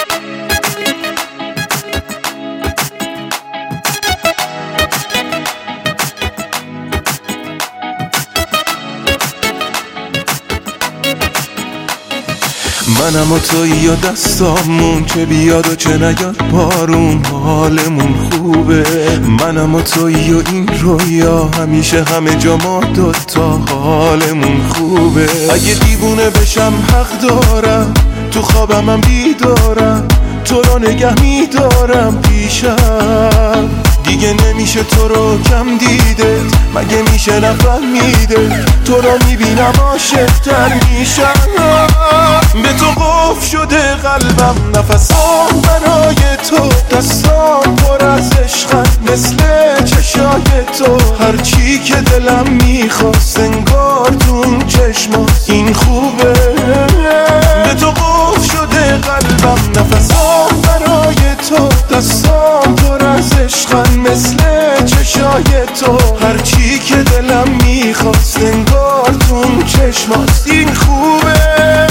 منم و تویی یا دستامون که بیاد و چه نیاد بارون حالمون خوبه. منم و تویی و این رویا همیشه همه جا ما دوتا حالمون خوبه. اگه دیوونه بشم حق دارم تو خوابم من بیدارم تو رو نگه میدارم پیشم. دیگه نمیشه تو رو کم دیده مگه میشه نفهمیده تو رو میبینم عاشق‌تر میشم. به تو قفل شده قلبم نفسام برای تو دستام پر از عشقم مثل چشای تو هرچی که دلم میخواست انگار تو اون چشماست این خوبه. به تو قفل شده قلبم نفسام برای تو دستام پر از عشقم مثل چشای تو هرچی که دلم میخواست انگار تو اون چشماست این خوبه.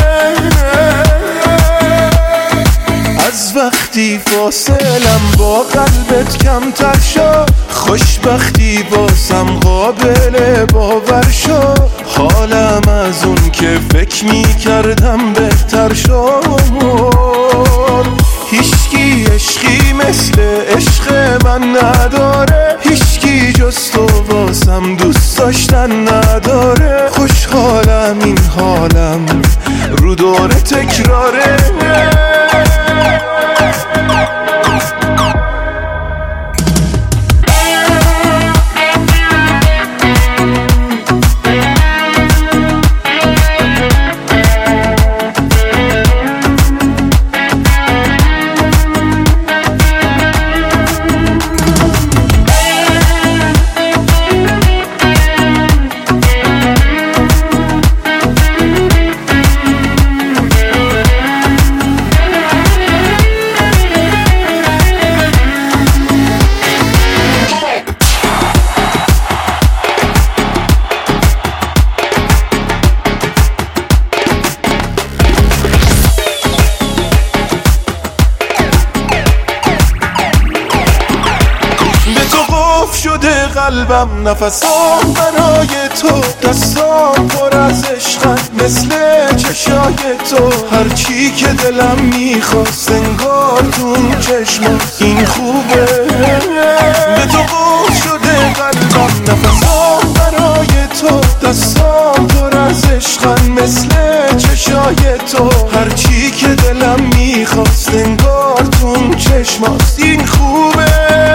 از وقتی فاصلم با قلبت کمتر شد خوشبختی واسم قابل باور شد. حالم از اون که فکر میکردم بهتر شد. هیچکی عشقی مثل عشق من نداره هیچکی جز تو واسم دوست داشتن نداره. خوشحالم این حالم رو دور تکراره. شده قلبم نفسام برای تو دستام پر از عشقم مثل چشای تو هرچی که دلم میخواست انگار تو اون چشماست این خوبه. به تو قفل شده قلبم نفسام برای تو دستام پر از عشقم مثل چشای تو هرچی که دلم میخواست انگار تو اون چشماست این خوبه.